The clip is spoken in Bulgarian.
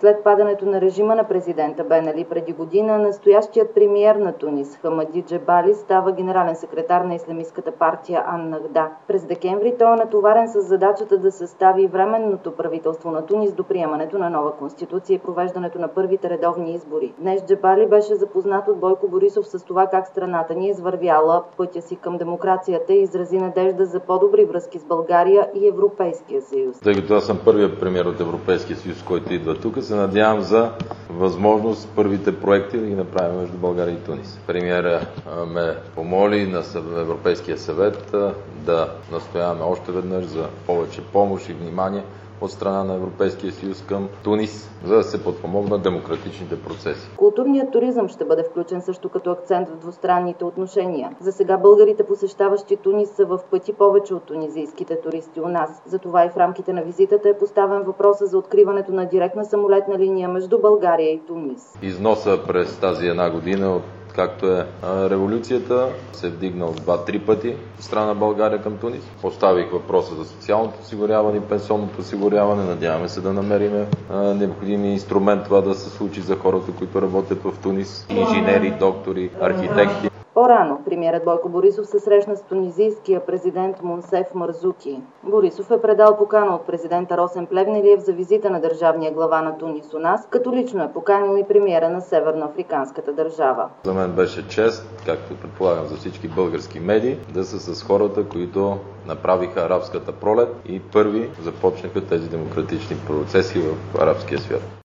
След падането на режима на президента Бен Али преди година, настоящият премиер на Тунис Хамади Джебали става генерален секретар на ислямистката партия Ан-Нахда. През декември той е натоварен с задачата да състави временното правителство на Тунис до приемането на нова конституция и провеждането на първите редовни избори. Днес Джебали беше запознат от Бойко Борисов с това как страната ни е извървяла пътя си към демокрацията и изрази надежда за по-добри връзки с България и Европейския съюз. Тъй като аз съм първият премиер от Европейския съюз, който идва тук, се надявам за възможност първите проекти да ги направим между България и Тунис. Премиера ме помоли на Европейския съвет да настояваме още веднъж за повече помощ и внимание от страна на Европейския съюз към Тунис, за да се подпомогнат демократичните процеси. Културният туризъм ще бъде включен също като акцент в двустранните отношения. За сега българите, посещаващи Тунис, са в пъти повече от тунизийските туристи у нас. Затова и в рамките на визитата е поставен въпроса за откриването на директна самолетна линия между България и Тунис. Износа през тази една година, както е революцията, се е вдигнал 2-3 пъти от страна на България към Тунис. Поставих въпроса за социалното осигуряване и пенсионното осигуряване. Надяваме се да намерим необходимия инструмент това да се случи за хората, които работят в Тунис. Инженери, доктори, архитекти. По-рано премиерът Бойко Борисов се срещна с тунизийския президент Монсеф Марзуки. Борисов е предал покана от президента Росен Плевнелиев за визита на държавния глава на Тунис у нас, като лично е поканил и премиера на северноафриканската държава. За мен беше чест, както предполагам за всички български медии, да са с хората, които направиха арабската пролет и първи започнаха тези демократични процеси в арабския свят.